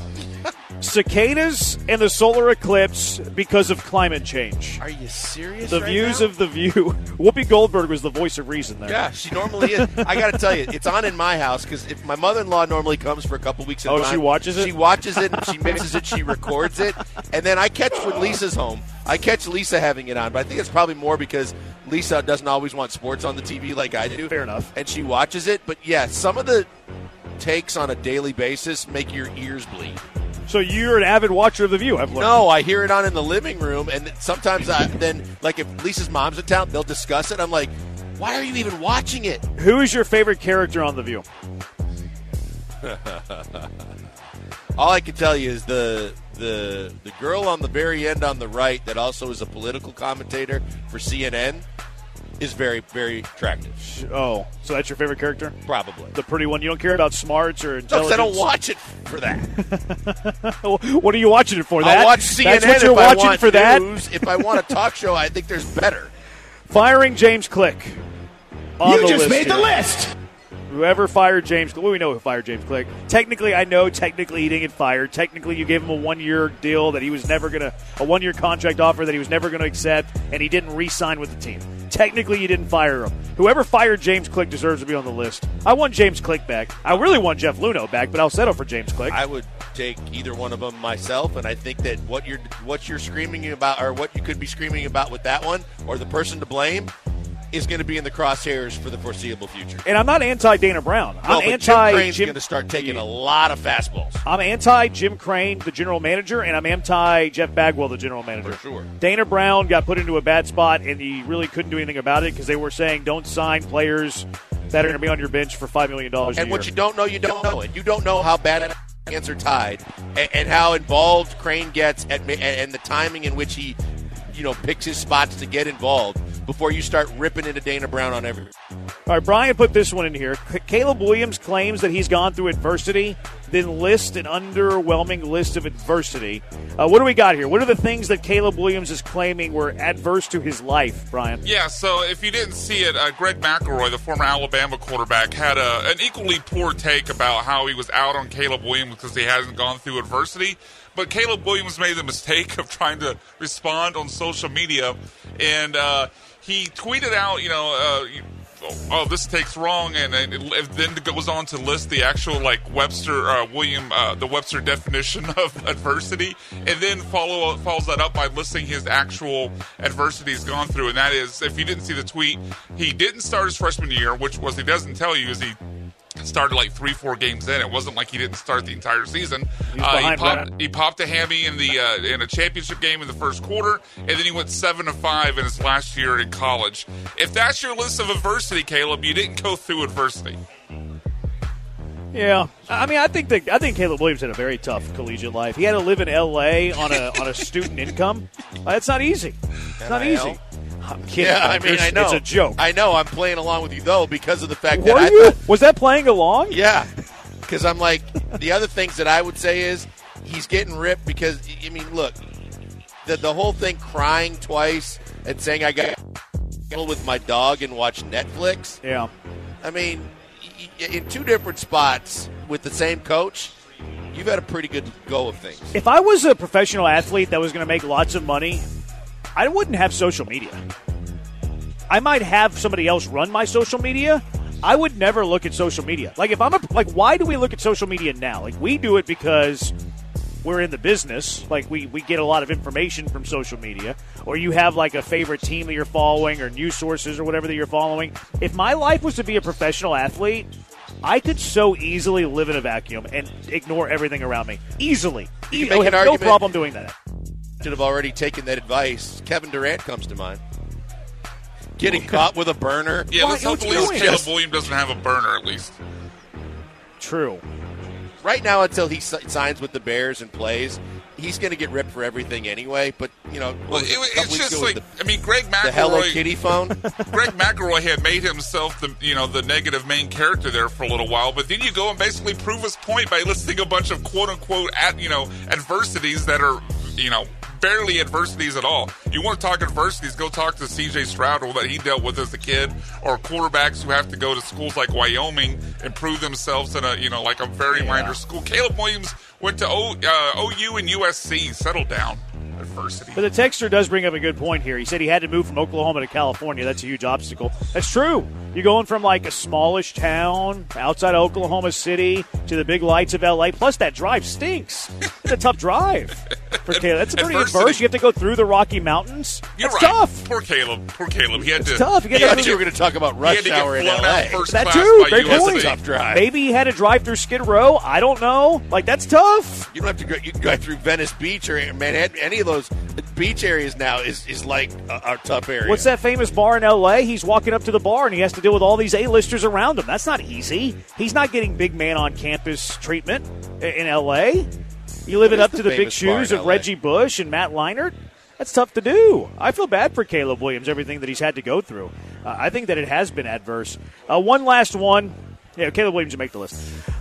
Cicadas and the solar eclipse because of climate change. Are you serious? The views of The View. Whoopi Goldberg was the voice of reason there. Yeah, she normally is. I got to tell you, it's on in my house because if my mother-in-law normally comes for a couple weeks at a time. She watches it? She watches it, and she mixes it, she records it. And then I catch when Lisa's home. I catch Lisa having it on, but I think it's probably more because Lisa doesn't always want sports on the TV like I do. Fair enough. And she watches it. But, yeah, some of the takes on a daily basis make your ears bleed. So you're an avid watcher of The View, I've learned. No, I hear it on in the living room, and sometimes if Lisa's mom's in town, they'll discuss it. I'm like, why are you even watching it? Who is your favorite character on The View? All I can tell you is the girl on the very end on the right that also is a political commentator for CNN is very, very attractive. Oh, so that's your favorite character? Probably. The pretty one. You don't care about smarts or intelligence? No, because I don't watch it for that. What are you watching it for? That? I'll watch CNN That's what you're if watching I want for that? news. If I want a talk show, I think there's better. Firing James Click. You just made the list. Whoever fired James Click, well, we know who fired James Click. Technically, I know he didn't get fired. Technically, you gave him a 1-year deal that he was never going to, a 1-year contract offer that he was never going to accept, and he didn't re-sign with the team. Technically, you didn't fire him. Whoever fired James Click deserves to be on the list. I want James Click back. I really want Jeff Luhnow back, but I'll settle for James Click. I would take either one of them myself, and I think that what you're screaming about, or what you could be screaming about with that one, or the person to blame, is going to be in the crosshairs for the foreseeable future. And I'm not anti-Dana Brown. I'm anti Jim Crane's going to start taking a lot of fastballs. I'm anti-Jim Crane, the general manager, and I'm anti-Jeff Bagwell, the general manager. For sure. Dana Brown got put into a bad spot, and he really couldn't do anything about it because they were saying don't sign players that are going to be on your bench for $5 million a year. And what you don't know, you don't know. And you don't know how bad hands are tied and how involved Crane gets and the timing in which he picks his spots to get involved. before you start ripping into Dana Brown on everything. All right, Brian put this one in here. Caleb Williams claims that he's gone through adversity, then list an underwhelming list of adversity. What do we got here? What are the things that Caleb Williams is claiming were adverse to his life, Brian? Yeah, so if you didn't see it, Greg McElroy, the former Alabama quarterback, had an equally poor take about how he was out on Caleb Williams because he hasn't gone through adversity. But Caleb Williams made the mistake of trying to respond on social media, and he tweeted out, oh, this take's wrong, and then goes on to list the actual the Webster definition of adversity, and then follows that up by listing his actual adversity he's gone through, and that is, if you didn't see the tweet, he didn't start his freshman year, which was he doesn't tell you is he started like 3-4 games in. It wasn't like he didn't start the entire season. He popped a hammy in a championship game in the first quarter, and then he went 7-5 in his last year in college. If that's your list of adversity, Caleb, you didn't go through adversity. Yeah, I mean, I think Caleb Williams had a very tough collegiate life. He had to live in L.A. on a student income. That's not easy. It's not easy. I'm kidding. Yeah, I mean, I know. It's a joke. I know. I'm playing along with you, though, because of the fact that Was that playing along? Yeah, because I'm like, the other things that I would say is he's getting ripped because, I mean, look, the whole thing crying twice and saying I got with my dog and watch Netflix. Yeah. I mean, in two different spots with the same coach, you've had a pretty good go of things. If I was a professional athlete that was going to make lots of money, I wouldn't have social media. I might have somebody else run my social media. I would never look at social media. Like, if why do we look at social media now? Like, we do it because we're in the business. Like, we get a lot of information from social media. Or you have, like, a favorite team that you're following or news sources or whatever that you're following. If my life was to be a professional athlete, I could so easily live in a vacuum and ignore everything around me. Easily. I have no problem doing that. Should have already taken that advice. Kevin Durant comes to mind. Getting caught with a burner. Yeah, let's hope Caleb Williams doesn't have a burner at least. True. Right now, until he signs with the Bears and plays, he's going to get ripped for everything anyway. But, it's just like, Greg McElroy. The Hello Kitty phone. Greg McElroy had made himself the negative main character there for a little while, but then you go and basically prove his point by listing a bunch of quote unquote adversities that are barely adversities at all. You want to talk adversities, go talk to C.J. Stroud or what he dealt with as a kid, or quarterbacks who have to go to schools like Wyoming and prove themselves in a very minor school. Caleb Williams went to OU and USC. Settled down. Adversity. But the texter does bring up a good point here. He said he had to move from Oklahoma to California. That's a huge obstacle. That's true. You're going from like a smallish town outside Oklahoma City to the big lights of L.A. Plus, that drive stinks. It's a tough drive for Caleb. That's a pretty adverse. You have to go through the Rocky Mountains. That's tough. Poor Caleb. He had it's tough. I thought you were going to talk about rush hour in L.A. That too. Great point. Tough drive. Maybe he had to drive through Skid Row. I don't know. Like, that's tough. You don't have to go. You can go through Venice Beach or Manhattan. Any of those beach areas now is like a tough area. What's that famous bar in L.A.? He's walking up to the bar and he has to deal with all these A-listers around him. That's not easy. He's not getting big man on campus treatment in L.A. You live it up to the big shoes of Reggie Bush and Matt Leinart. That's tough to do. I feel bad for Caleb Williams, everything that he's had to go through. I think that it has been adverse. One last one. Yeah, Caleb Williams will make the list.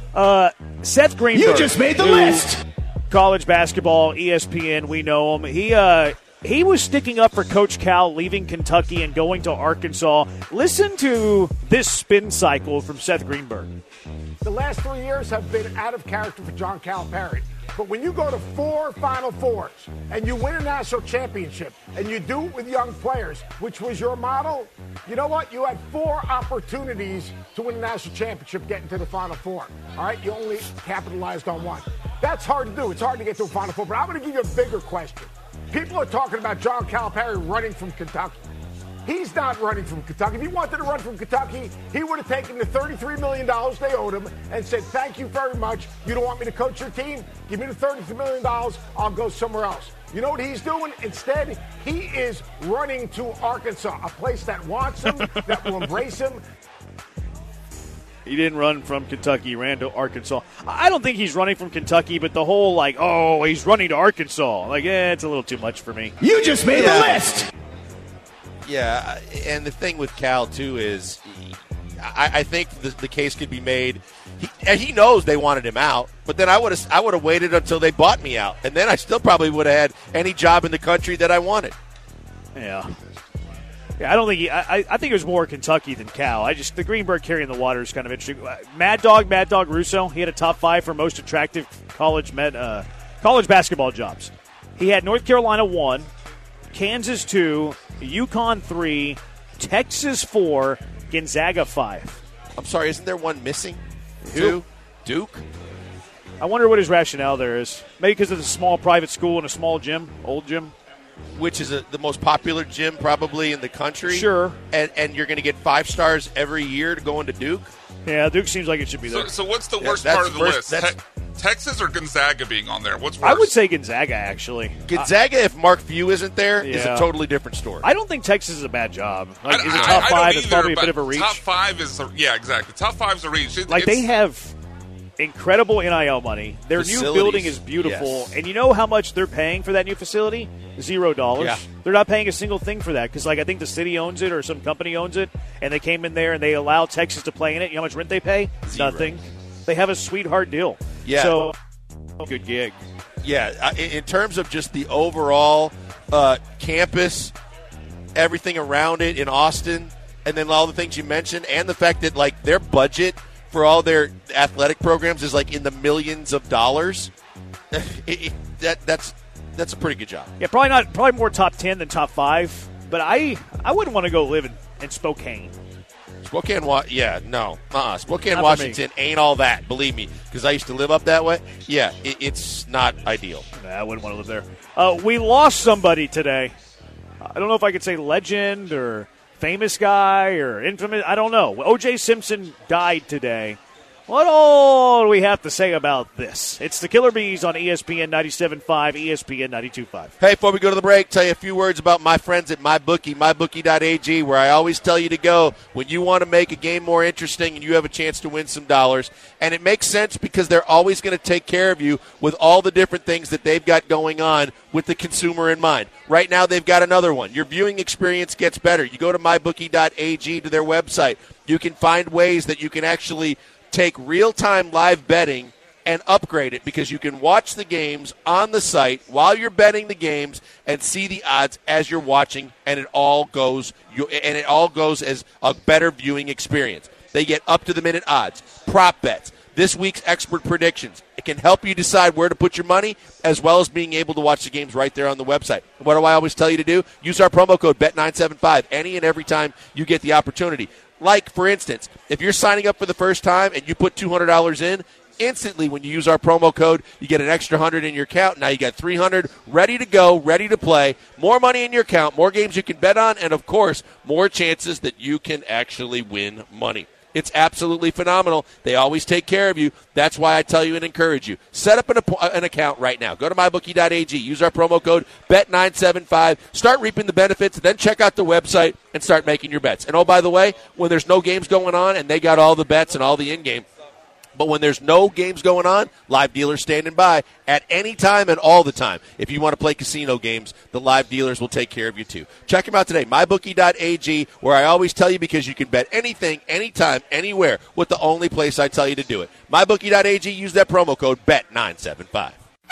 Seth Greenberg. You just made the list. College basketball, ESPN, we know him. He was sticking up for Coach Cal, leaving Kentucky and going to Arkansas. Listen to this spin cycle from Seth Greenberg. The last 3 years have been out of character for John Calipari. But when you go to 4 Final Fours and you win a national championship and you do it with young players, which was your model, you know what? You had 4 opportunities to win a national championship, getting to the Final Four. All right? You only capitalized on 1. That's hard to do. It's hard to get to a Final Four. But I'm going to give you a bigger question. People are talking about John Calipari running from Kentucky. He's not running from Kentucky. If he wanted to run from Kentucky, he would have taken the $33 million they owed him and said, thank you very much. You don't want me to coach your team? Give me the $33 million. I'll go somewhere else. You know what he's doing? Instead, he is running to Arkansas, a place that wants him, that will embrace him. He didn't run from Kentucky. He ran to Arkansas. I don't think he's running from Kentucky, but the whole, he's running to Arkansas. It's a little too much for me. You just made the list. Yeah, and the thing with Cal, too, is I think the case could be made. He knows they wanted him out, but then I would have waited until they bought me out, and then I still probably would have had any job in the country that I wanted. Yeah. Yeah, I don't think I think it was more Kentucky than Cal. The Greenberg carrying the water is kind of interesting. Mad Dog Russo, he had a top 5 for most attractive college basketball jobs. He had North Carolina 1, Kansas 2, UConn 3, Texas 4, Gonzaga 5. I'm sorry, isn't there one missing? 2? Duke? I wonder what his rationale there is. Maybe because it's a small private school and a small gym, old gym. Which is the most popular gym probably in the country. Sure. And you're going to get 5 stars every year to go into Duke? Yeah, Duke seems like it should be there. So what's the worst part of the list? Texas or Gonzaga being on there? What's worse? I would say Gonzaga, actually. Gonzaga, if Mark Few isn't there, is a totally different story. I don't think Texas is a bad job. Is it top 5? It's probably a bit of a reach. Top 5 is, exactly. Top 5 is a reach. They have incredible NIL money. Their new building is beautiful. Yes. And you know how much they're paying for that new facility? $0. Yeah. They're not paying a single thing for that because, I think the city owns it or some company owns it, and they came in there and they allow Texas to play in it. You know how much rent they pay? 0. Nothing. They have a sweetheart deal. Yeah. So, good gig. Yeah. In terms of just the overall campus, everything around it in Austin, and then all the things you mentioned, and the fact that, their budget – for all their athletic programs is in the millions of dollars. That's a pretty good job. Yeah, probably more top 10 than top 5. But I wouldn't want to go live in Spokane. Spokane, Washington ain't all that. Believe me, because I used to live up that way. Yeah, it's not ideal. Nah, I wouldn't want to live there. We lost somebody today. I don't know if I could say legend or famous guy or infamous, I don't know. O.J. Simpson died today. What all do we have to say about this? It's the Killer Bees on ESPN 97.5, ESPN 92.5. Hey, before we go to the break, tell you a few words about my friends at MyBookie, mybookie.ag, where I always tell you to go when you want to make a game more interesting and you have a chance to win some dollars. And it makes sense because they're always going to take care of you with all the different things that they've got going on with the consumer in mind. Right now, they've got another one. Your viewing experience gets better. You go to mybookie.ag to their website. You can find ways that you can actually take real-time live betting and upgrade it because you can watch the games on the site while you're betting the games and see the odds as you're watching, and it all goes as a better viewing experience. They get up-to-the-minute odds, prop bets, this week's expert predictions. It can help you decide where to put your money as well as being able to watch the games right there on the website. What do I always tell you to do? Use our promo code BET975 any and every time you get the opportunity. Like, for instance, if you're signing up for the first time and you put $200 in, instantly when you use our promo code, you get an extra $100 in your account. Now you got $300 ready to go, ready to play. More money in your account, more games you can bet on, and, of course, more chances that you can actually win money. It's absolutely phenomenal. They always take care of you. That's why I tell you and encourage you. Set up an account right now. Go to mybookie.ag. Use our promo code BET975. Start reaping the benefits. Then check out the website and start making your bets. And, oh, by the way, when there's no games going on and they got all the bets and all the in-game, but when there's no games going on, live dealers standing by at any time and all the time. If you want to play casino games, the live dealers will take care of you too. Check them out today, mybookie.ag, where I always tell you because you can bet anything, anytime, anywhere with the only place I tell you to do it. Mybookie.ag, use that promo code BET975.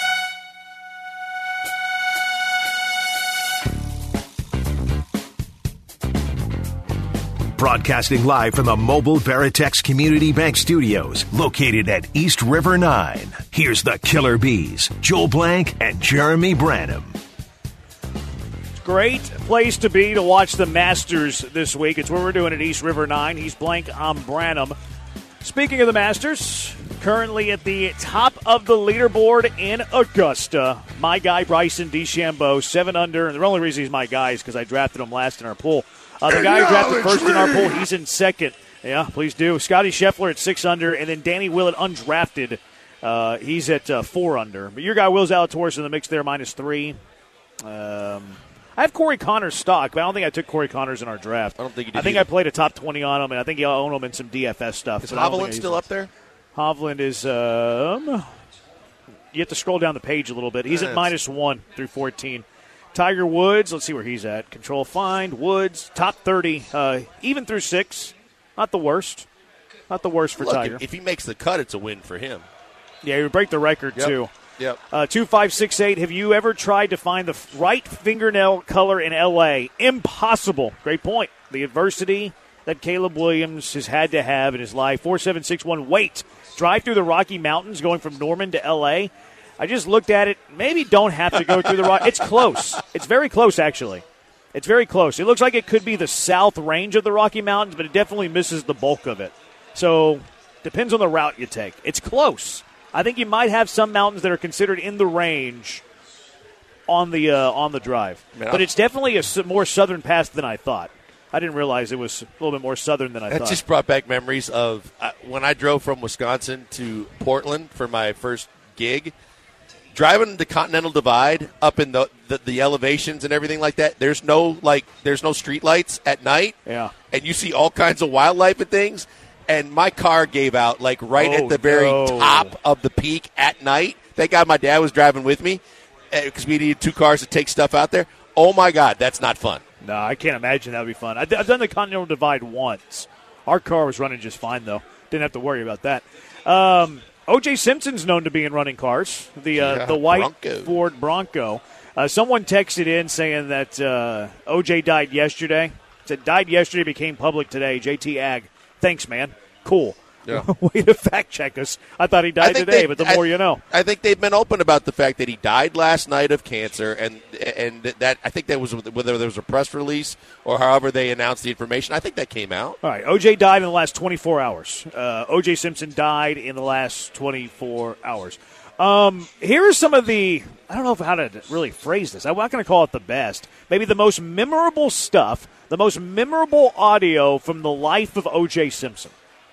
Broadcasting live from the Mobile Veritex Community Bank Studios, located at East River 9. Here's the Killer Bees, Joel Blank and Jeremy Branham. Great place to be to watch the Masters this week. It's where we're doing at East River 9. He's Blank, I'm Branham. Speaking of the Masters, currently at the top of the leaderboard in Augusta, my guy Bryson DeChambeau, 7 under. And the only reason he's my guy is because I drafted him last in our pool. The guy who drafted first in our pool, he's in second. Yeah, please do. Scotty Scheffler at 6 under, and then Danny Willett undrafted. He's at 4 under. But your guy Will Zalatoris in the mix there, -3. I have Corey Connors stock, but I don't think I took Corey Connors in our draft. I don't think you did. I think I played a top 20 on him, and I think I own him in some DFS stuff. Is Hovland still up there? Hovland is you have to scroll down the page a little bit. He's at -1 through 14. Tiger Woods, let's see where he's at. Control find, Woods, top 30, even through 6. Not the worst. Not the worst for Tiger. If he makes the cut, it's a win for him. Yeah, he would break the record, too. Yep. 2568, have you ever tried to find the right fingernail color in L.A.? Impossible. Great point. The adversity that Caleb Williams has had to have in his life. 4761, wait. Drive through the Rocky Mountains going from Norman to L.A.? I just looked at it. Maybe don't have to go through the Rocky. It's close. It's very close, actually. It's very close. It looks like it could be the south range of the Rocky Mountains, but it definitely misses the bulk of it. So, depends on the route you take. It's close. I think you might have some mountains that are considered in the range on the drive. But it's definitely a more southern pass than I thought. I didn't realize it was a little bit more southern than I thought. That just brought back memories of when I drove from Wisconsin to Portland for my first gig. Driving the Continental Divide up in the elevations and everything like that, there's no street lights at night. Yeah. And you see all kinds of wildlife and things. And my car gave out at the very top of the peak at night. Thank God my dad was driving with me because we needed 2 cars to take stuff out there. Oh, my God, that's not fun. No, I can't imagine that would be fun. I've done the Continental Divide once. Our car was running just fine, though. Didn't have to worry about that. O.J. Simpson's known to be in running cars, the white Bronco. Ford Bronco. Someone texted in saying that O.J. died yesterday. Said died yesterday, became public today. JT Ag. Thanks, man. Cool. Yeah. Way to fact check us. I thought he died today, but the more you know. I think they've been open about the fact that he died last night of cancer, and that I think that was whether there was a press release or however they announced the information. I think that came out. All right. O.J. died in the last 24 hours. O.J. Simpson died in the last 24 hours. Here are some of the, I don't know how to really phrase this. I'm not going to call it the best. Maybe the most memorable stuff, the most memorable audio from the life of O.J. Simpson.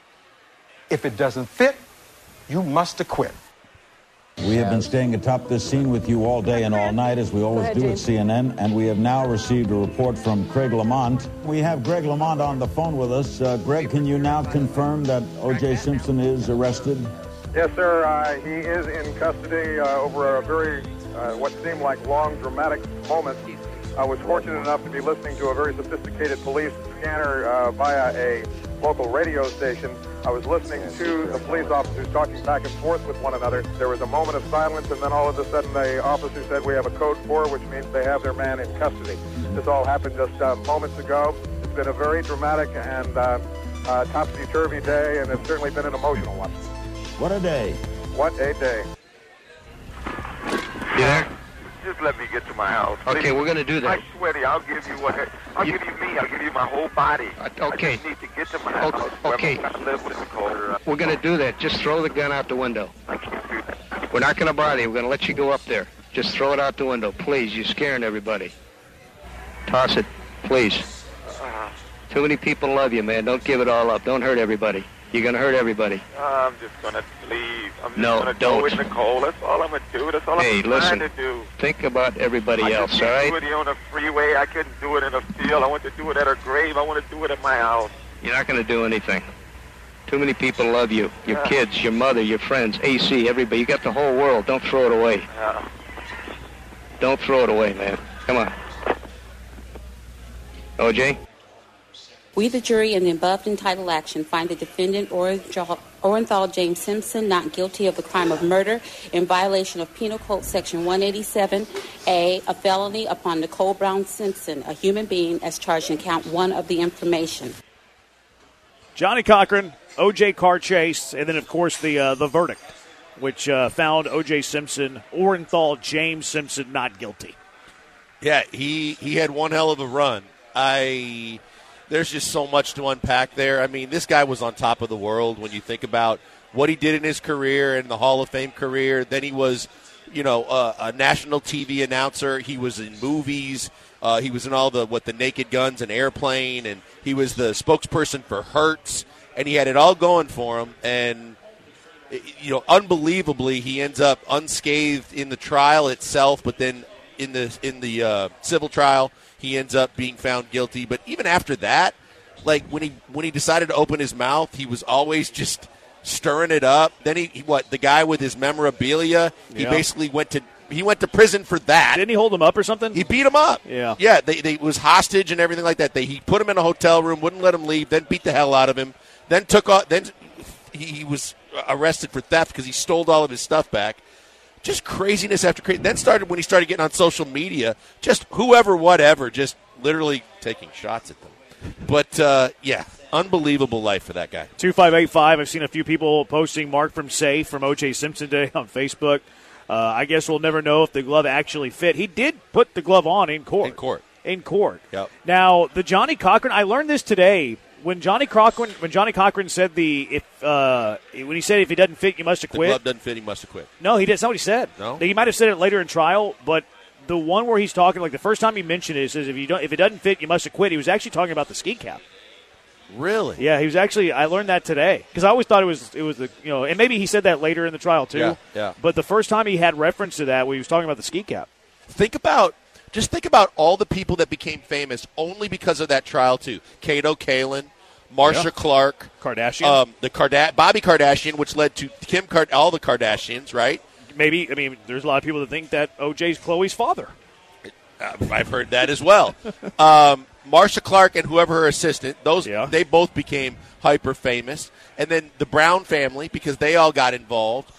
If it doesn't fit, you must acquit. We have been staying atop this scene with you all day and all night, as we always do at CNN, and we have now received a report from Craig Lamont. We have Greg Lamont on the phone with us. Greg, can you now confirm that O.J. Simpson is arrested? Yes, sir. He is in custody over a very, what seemed like long, dramatic moment. I was fortunate enough to be listening to a very sophisticated police scanner via a local radio station. I was listening to the police officers talking back and forth with one another. There was a moment of silence, and then all of a sudden the officer said, "We have a code 4, which means they have their man in custody." This all happened just moments ago. It's been a very dramatic and topsy-turvy day, and it's certainly been an emotional one. What a day. What a day. Yeah. Just let me get to my house. Okay, we're going to do that. I swear to you, I'll give you I'll give you me. I'll give you my whole body. Okay. I just need to get to my house. Okay. We're going to do that. Just throw the gun out the window. We're not going to bother you. We're going to let you go up there. Just throw it out the window. Please, you're scaring everybody. Toss it, please. Too many people love you, man. Don't give it all up. Don't hurt everybody. You're going to hurt everybody. I'm just going to leave. I'm just No, going to don't. go in the cold. That's all I'm going to do. That's all I'm trying to do. Think about everybody else, all I right? couldn't do it on a freeway. I couldn't do it in a field. I want to do it at a grave. I want to do it at my house. You're not going to do anything. Too many people love you. Your kids, your mother, your friends, AC, everybody. You got the whole world. Don't throw it away. Don't throw it away, man. Come on. OJ? We, the jury, in the above entitled action, find the defendant Orenthal James Simpson not guilty of the crime of murder in violation of Penal Code Section 187A, a felony upon Nicole Brown Simpson, a human being, as charged in Count 1 of the information. Johnny Cochran, O.J. car chase, and then, of course, the verdict, which found O.J. Simpson, Orenthal James Simpson, not guilty. Yeah, he had one hell of a run. There's just so much to unpack there. I mean, this guy was on top of the world when you think about what he did in his career and the Hall of Fame career. Then he was, a national TV announcer. He was in movies. He was in all the Naked Guns and Airplane, and he was the spokesperson for Hertz, and he had it all going for him. And unbelievably, he ends up unscathed in the trial itself, but then in the civil trial, he ends up being found guilty. But even after that, like when he decided to open his mouth, he was always just stirring it up. Then the guy with his memorabilia, he basically went to he went to prison for that. Didn't he hold him up or something? He beat him up. Yeah. Yeah, they was hostage and everything like that. He put him in a hotel room, wouldn't let him leave, then beat the hell out of him, then took off. Then he was arrested for theft because he stole all of his stuff back. Just craziness after crazy. Then started when he started getting on social media, just whoever, whatever, just literally taking shots at them. But, yeah, unbelievable life for that guy. 2585, I've seen a few people posting Mark from Safe from O.J. Simpson Day on Facebook. I guess we'll never know if the glove actually fit. He did put the glove on in court. In court. Yep. Now, the Johnny Cochran, I learned this today. When Johnny Cochran said when he said if he doesn't fit, you must have quit. The glove doesn't fit, he must have quit. No, he did. That's not what he said. No? He might have said it later in trial, but the one where he's talking, like the first time he mentioned it, he says if it doesn't fit, you must have quit. He was actually talking about the ski cap. Really? Yeah, he was actually. I learned that today because I always thought it was the and maybe he said that later in the trial too. Yeah. But the first time he had reference to that, when he was talking about the ski cap. Think about all the people that became famous only because of that trial too. Kato Kalin, Marsha Clark, Kardashian, Bobby Kardashian, which led to all the Kardashians, right? Maybe. I mean, there's a lot of people that think that OJ's Chloe's father. I've heard that as well. Marsha Clark and whoever her assistant, they both became hyper famous. And then the Brown family, because they all got involved.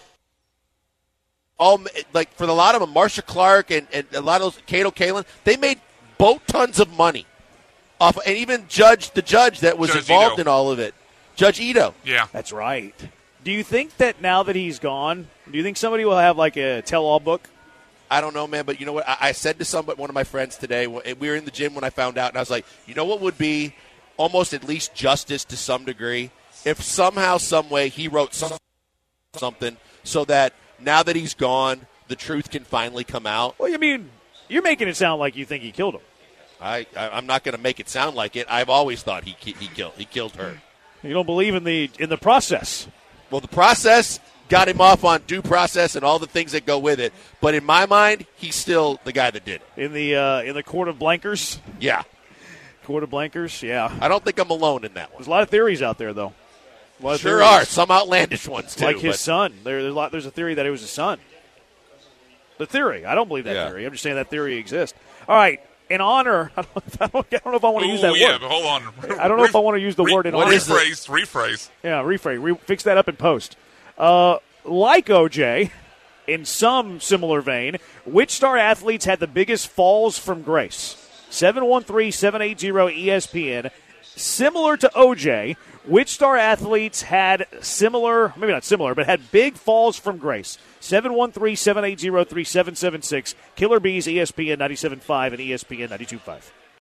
For a lot of them, Marsha Clark and a lot of those, Kato Kalin, they made boat tons of money off, and even the judge that was involved in all of it, Judge Ito. Yeah, that's right. Do you think that now that he's gone, do you think somebody will have like a tell-all book? I don't know, man, but you know what? I said to one of my friends today, we were in the gym when I found out, and I was like, you know what would be almost at least justice to some degree? If somehow, some way, he wrote something so that now that he's gone, the truth can finally come out. Well, I mean, you're making it sound like you think he killed him. I'm not going to make it sound like it. I've always thought he killed her. You don't believe in the process? Well, the process got him off on due process and all the things that go with it. But in my mind, he's still the guy that did it. In the court of blankers? Yeah. Court of blankers, yeah. I don't think I'm alone in that one. There's a lot of theories out there, though. Sure are. Some outlandish ones, too. Like his son. There's a theory that it was his son. The theory. I don't believe that theory. I'm just saying that theory exists. All right. In honor, I don't know if I want to use that word. But hold on. I don't know if I want to use the word in honor. Rephrase. Yeah, rephrase. Fix that up in post. Like OJ, in some similar vein, which star athletes had the biggest falls from grace? 713-780-ESPN. Similar to OJ, which star athletes had similar, maybe not similar, but had big falls from grace? 713-780-3776. Killer Bees, ESPN 97.5 and ESPN 92.5.